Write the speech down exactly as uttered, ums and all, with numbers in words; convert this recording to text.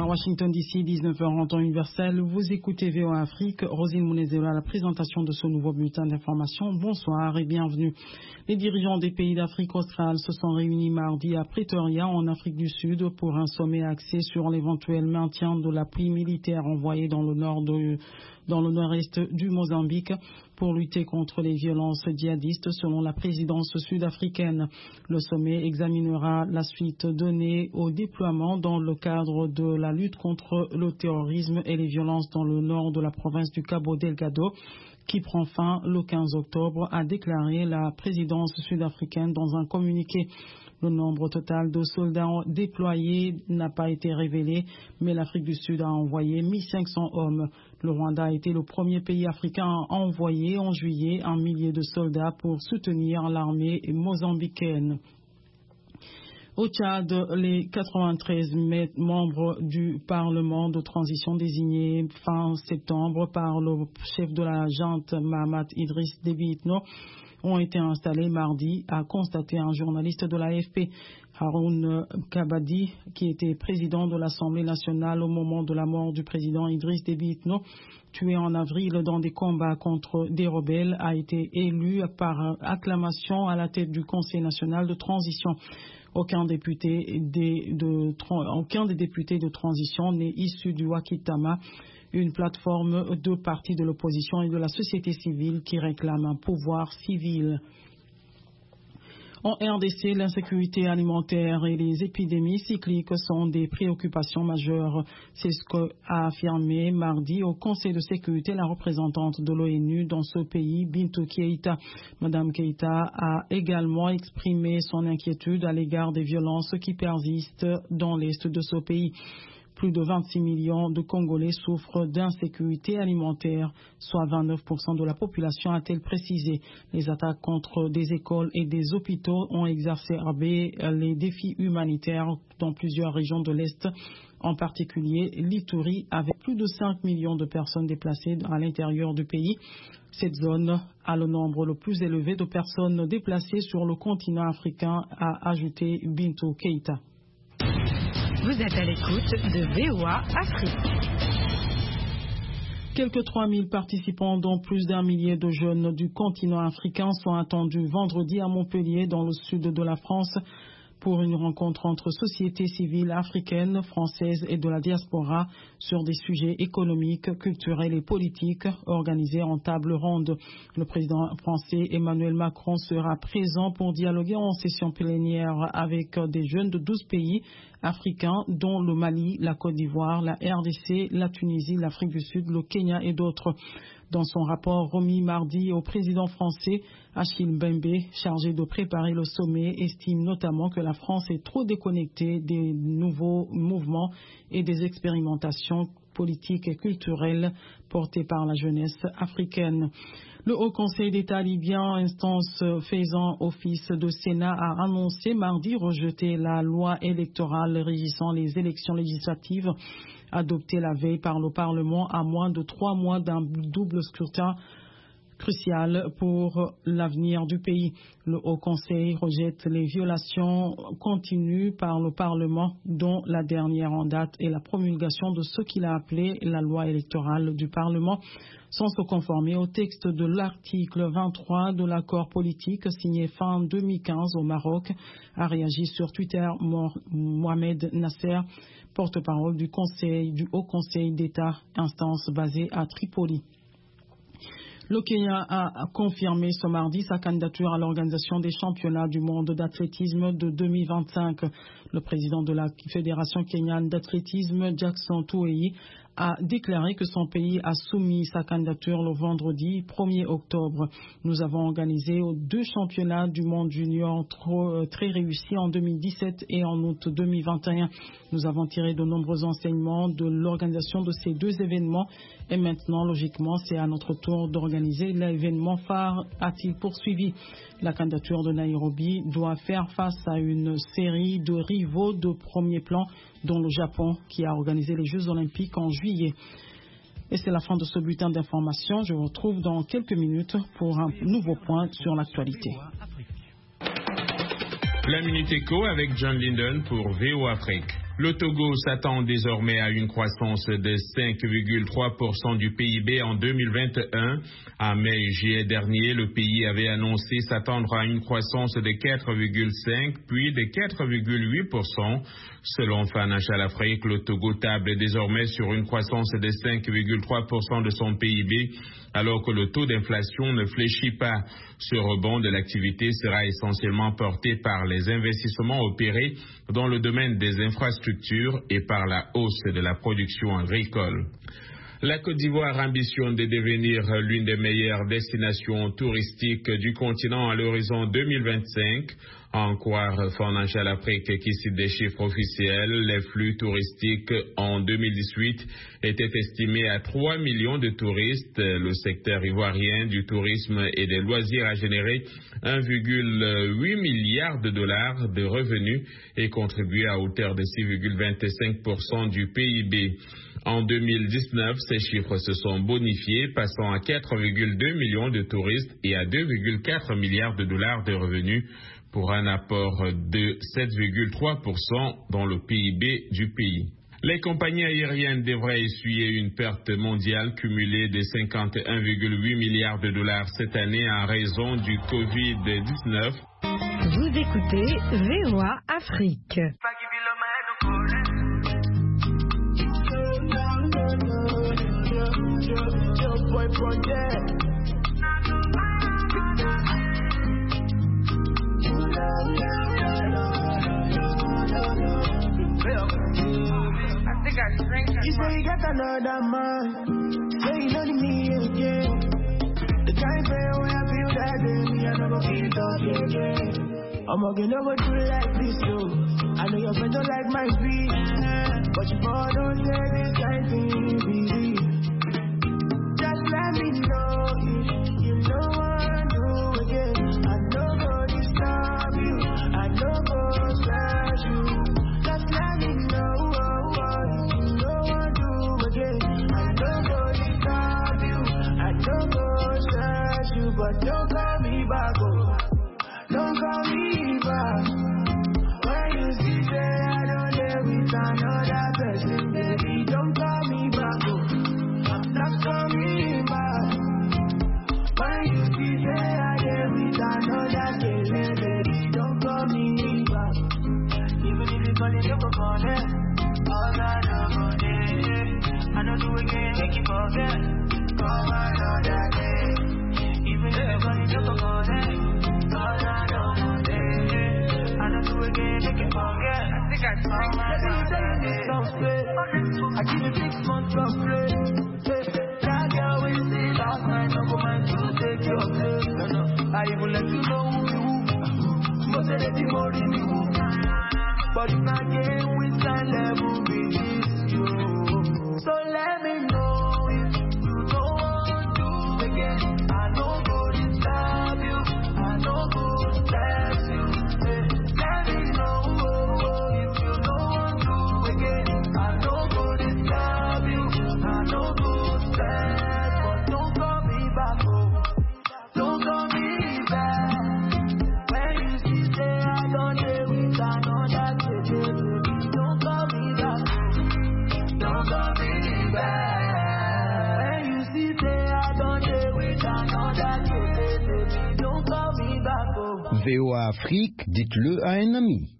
Washington D C, dix-neuf heures en temps universel. Vous écoutez V O A Afrique. Rosine Mounezela à la présentation de ce nouveau bulletin d'information. Bonsoir et bienvenue. Les dirigeants des pays d'Afrique australe se sont réunis mardi à Pretoria, en Afrique du Sud, pour un sommet axé sur l'éventuel maintien de l'appui militaire envoyé dans le nord de, dans le nord-est du Mozambique pour lutter contre les violences djihadistes, selon la présidence sud-africaine. Le sommet examinera la suite donnée au déploiement dans le cadre de la lutte contre le terrorisme et les violences dans le nord de la province du Cabo Delgado, qui prend fin le quinze octobre, a déclaré la présidence sud-africaine dans un communiqué. Le nombre total de soldats déployés n'a pas été révélé, mais l'Afrique du Sud a envoyé mille cinq cents hommes. Le Rwanda a été le premier pays africain à envoyer en juillet un millier de soldats pour soutenir l'armée mozambicaine. Au Tchad, les quatre-vingt-treize membres du Parlement de transition désignés fin septembre par le chef de la junte Mahamat Idriss Déby Itno ont été installés mardi, a constaté un journaliste de l'A F P. Haroun Kabadi, qui était président de l'Assemblée nationale au moment de la mort du président Idriss Déby Itno, tué en avril dans des combats contre des rebelles, a été élu par acclamation à la tête du Conseil national de transition. Aucun député des, de, aucun des députés de transition n'est issu du Wakitama, une plateforme de partis de l'opposition et de la société civile qui réclame un pouvoir civil. En R D C, l'insécurité alimentaire et les épidémies cycliques sont des préoccupations majeures. C'est ce qu'a affirmé mardi au Conseil de sécurité la représentante de l'ONU dans ce pays, Bintou Keïta. Madame Keïta a également exprimé son inquiétude à l'égard des violences qui persistent dans l'est de ce pays. Plus de vingt-six millions de Congolais souffrent d'insécurité alimentaire, soit vingt-neuf pour cent de la population, a-t-elle précisé. Les attaques contre des écoles et des hôpitaux ont exacerbé les défis humanitaires dans plusieurs régions de l'Est, en particulier l'Ituri, avec plus de cinq millions de personnes déplacées à l'intérieur du pays. Cette zone a le nombre le plus élevé de personnes déplacées sur le continent africain, a ajouté Bintou Keïta. Vous êtes à l'écoute de V O A Afrique. Quelques trois mille participants, dont plus d'un millier de jeunes du continent africain, sont attendus vendredi à Montpellier, dans le sud de la France, pour une rencontre entre sociétés civiles africaines, françaises et de la diaspora sur des sujets économiques, culturels et politiques organisés en table ronde. Le président français Emmanuel Macron sera présent pour dialoguer en session plénière avec des jeunes de douze pays africains, dont le Mali, la Côte d'Ivoire, la R D C, la Tunisie, l'Afrique du Sud, le Kenya et d'autres. Dans son rapport remis mardi au président français, Achille Mbembe, chargé de préparer le sommet, estime notamment que la France est trop déconnectée des nouveaux mouvements et des expérimentations politiques et culturelles portées par la jeunesse africaine. Le Haut Conseil d'État libyen, instance faisant office de Sénat, a annoncé mardi rejeter la loi électorale régissant les élections législatives adoptée la veille par le Parlement à moins de trois mois d'un double scrutin crucial pour l'avenir du pays. Le Haut Conseil rejette les violations continues par le Parlement, dont la dernière en date est la promulgation de ce qu'il a appelé la loi électorale du Parlement, sans se conformer au texte de l'article vingt-trois de l'accord politique signé fin deux mille quinze au Maroc, a réagi sur Twitter Mohamed Nasser, porte-parole du Conseil, du Haut Conseil d'État, instance basée à Tripoli. Le Kenya a confirmé ce mardi sa candidature à l'organisation des championnats du monde d'athlétisme de deux mille vingt-cinq. Le président de la Fédération kenyane d'athlétisme, Jackson Tuwei, a déclaré que son pays a soumis sa candidature le vendredi premier octobre. Nous avons organisé deux championnats du monde junior très réussis en deux mille dix-sept et en août deux mille vingt et un. Nous avons tiré de nombreux enseignements de l'organisation de ces deux événements et maintenant, logiquement, c'est à notre tour d'organiser l'événement phare, a-t-il poursuivi. La candidature de Nairobi doit faire face à une série de rivaux de premier plan, dont le Japon, qui a organisé les Jeux Olympiques en juillet. Et c'est la fin de ce bulletin d'information. Je vous retrouve dans quelques minutes pour un nouveau point sur l'actualité. La Minute Éco avec John Linden pour V O Afrique. Le Togo s'attend désormais à une croissance de cinq virgule trois pour cent du P I B en deux mille vingt et un. En mai et juillet dernier, le pays avait annoncé s'attendre à une croissance de quatre virgule cinq puis de quatre virgule huit pour cent. Selon Financial Afrique, le Togo table désormais sur une croissance de cinq virgule trois pour cent de son P I B, alors que le taux d'inflation ne fléchit pas. Ce rebond de l'activité sera essentiellement porté par les investissements opérés dans le domaine des infrastructures et par la hausse de la production agricole. La Côte d'Ivoire ambitionne de devenir l'une des meilleures destinations touristiques du continent à l'horizon deux mille vingt-cinq. En croire Financial Afrique qui cite des chiffres officiels, les flux touristiques en deux mille dix-huit étaient estimés à trois millions de touristes. Le secteur ivoirien du tourisme et des loisirs a généré un virgule huit milliard de dollars de revenus et contribué à hauteur de six virgule vingt-cinq pour cent du P I B. En deux mille dix-neuf, ces chiffres se sont bonifiés, passant à quatre virgule deux millions de touristes et à deux virgule quatre milliards de dollars de revenus, pour un apport de sept virgule trois pour cent dans le P I B du pays. Les compagnies aériennes devraient essuyer une perte mondiale cumulée de cinquante et un virgule huit milliards de dollars cette année en raison du covid dix-neuf. Vous écoutez V O A Afrique. You say you got another man, say you don't need me again. The kind of way I feel that day, me I never feel talking again. I'm gonna go through like this, so I know your friends don't like my feet, but you all don't say this kind of thing, baby. Just let me know if you know what I do again. I know go disturb you, I know go stress you. Just let me know what you know I do again. I know go disturb you, I know go stress you, but don't call me back, oh. Don't call me back. When you see say I don't live with another person, baby, don't call me back, oh. Don't call me back. When you see say I live with another person, baby, don't call me back. Even if you call it, you go call it. All I know is I know do again, make you forget. Call another day. Even if you call it, you go call it. All I know is I know do again, make you forget. I think I saw my day. I give you six months of play. That girl will say last night, no go mind to take your place. I even let you know who you are. But say that you more than you. But if I get with that level, beneath you. So let me know if you don't want to again. I know go disturb you, I know go stress you. Hey, let me know if you don't want to again. I know go disturb you, I know go stress. But don't call me back, oh. Don't call me back. When you see say I don't live with another. Don't call me back. Don't call me back. When you see say I don't deal with another case, don't call me back. V O A Afrique, dites-le à un ami.